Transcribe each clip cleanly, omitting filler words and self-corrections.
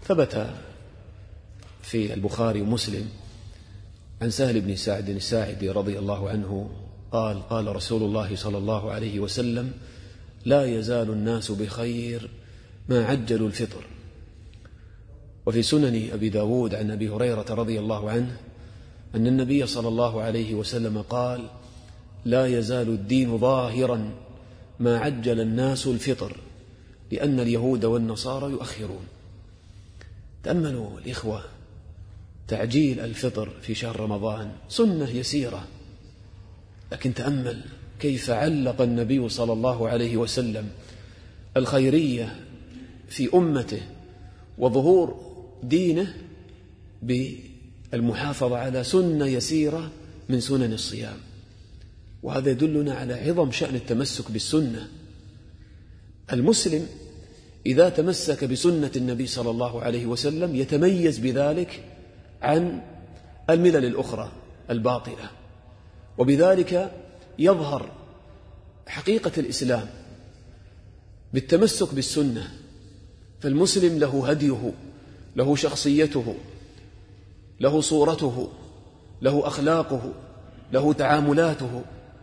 ثبت في البخاري ومسلم عن سهل بن سعد الساعدي رضي الله عنه قال: قال رسول الله صلى الله عليه وسلم: لا يزال الناس بخير ما عجلوا الفطر. وفي سنن أبي داود عن أبي هريرة رضي الله عنه أن النبي صلى الله عليه وسلم قال: لا يزال الدين ظاهرا ما عجل الناس الفطر لأن اليهود والنصارى يؤخرون. تأملوا الإخوة، تعجيل الفطر في شهر رمضان سنة يسيرة، لكن تأمل كيف علق النبي صلى الله عليه وسلم الخيرية في أمته وظهور دينه بالمحافظة على سنة يسيرة من سنن الصيام. وهذا يدلنا على عظم شأن التمسك بالسنة. المسلم إذا تمسك بسنة النبي صلى الله عليه وسلم يتميز بذلك عن الملل الأخرى الباطلة، وبذلك يظهر حقيقة الإسلام بالتمسك بالسنة. فالمسلم له هديه، له شخصيته، له صورته، له أخلاقه، له تعاملاته.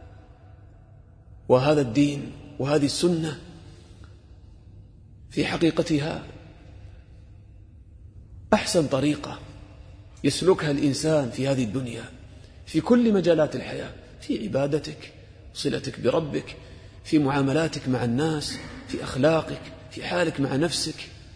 وهذا الدين وهذه السنة في حقيقتها أحسن طريقة يسلكها الإنسان في هذه الدنيا في كل مجالات الحياة، في عبادتك، صلتك بربك، في معاملاتك مع الناس، في أخلاقك، في حالك مع نفسك.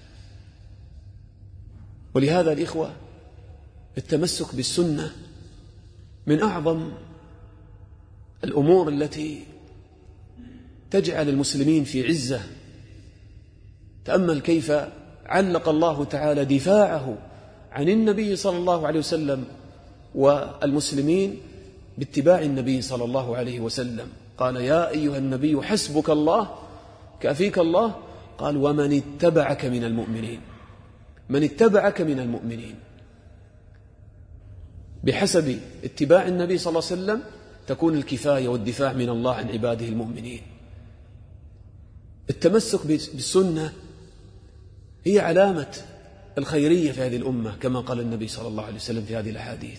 ولهذا الإخوة التمسك بالسنة من أعظم الأمور التي تجعل المسلمين في عزة. تأمل كيف علق الله تعالى دفاعه عن النبي صلى الله عليه وسلم والمسلمين باتباع النبي صلى الله عليه وسلم. قال: يا أيها النبي حسبك الله كافيك الله. قال: ومن اتبعك من المؤمنين. من اتبعك من المؤمنين. بحسب اتباع النبي صلى الله عليه وسلم تكون الكفاية والدفاع من الله عن عباده المؤمنين. التمسك بالسنة هي علامة الخيرية في هذه الأمة كما قال النبي صلى الله عليه وسلم في هذه الأحاديث،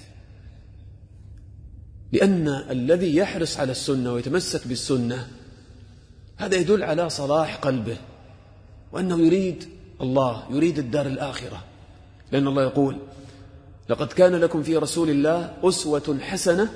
لأن الذي يحرص على السنة ويتمسك بالسنة هذا يدل على صلاح قلبه وأنه يريد الله، يريد الدار الآخرة. لأن الله يقول: لقد كان لكم في رسول الله أسوة حسنة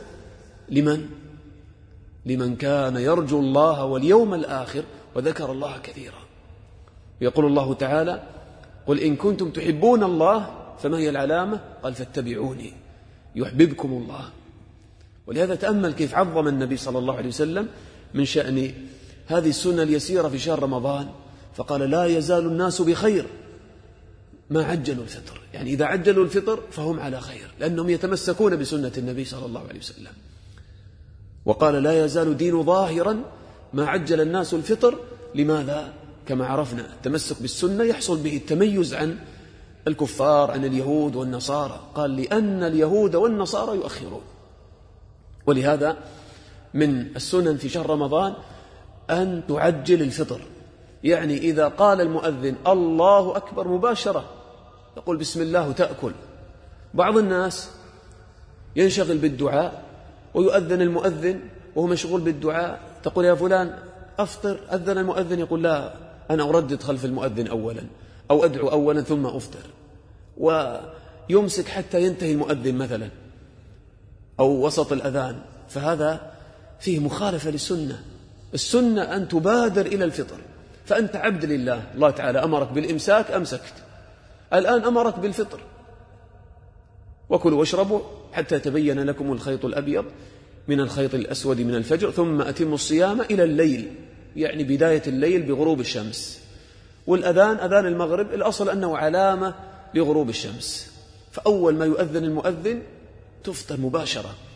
لمن كان يرجو الله واليوم الآخر وذكر الله كثيرا. ويقول الله تعالى: قل إن كنتم تحبون الله فما هي العلامة؟ قال: فاتبعوني يحببكم الله. ولهذا تأمل كيف عظم النبي صلى الله عليه وسلم من شأن هذه السنة اليسيرة في شهر رمضان، فقال: لا يزال الناس بخير ما عجلوا الفطر. يعني إذا عجلوا الفطر فهم على خير، لأنهم يتمسكون بسنة النبي صلى الله عليه وسلم. وقال: لا يزال دين ظاهرا ما عجل الناس الفطر. لماذا؟ كما عرفنا التمسك بالسنة يحصل به التميز عن الكفار، عن اليهود والنصارى. قال: لأن اليهود والنصارى يؤخرون. ولهذا من السنن في شهر رمضان أن تعجل الفطر. يعني إذا قال المؤذن الله أكبر مباشرة يقول بسم الله وتأكل. بعض الناس ينشغل بالدعاء ويؤذن المؤذن وهو مشغول بالدعاء، تقول يا فلان أفطر، أذن المؤذن يقول لا أنا أردد خلف المؤذن أولا، أو أدعو أولا ثم أفطر، ويمسك حتى ينتهي المؤذن مثلا أو وسط الأذان. فهذا فيه مخالفة للسنة. السنة أن تبادر إلى الفطر، فأنت عبد لله، الله تعالى أمرك بالإمساك أمسكت، الآن أمرك بالفطر. وكلوا واشربوا حتى يتبين لكم الخيط الأبيض من الخيط الأسود من الفجر ثم أتموا الصيام إلى الليل، يعني بداية الليل بغروب الشمس. والأذان أذان المغرب الأصل أنه علامة لغروب الشمس، فأول ما يؤذن المؤذن تفطر مباشرة.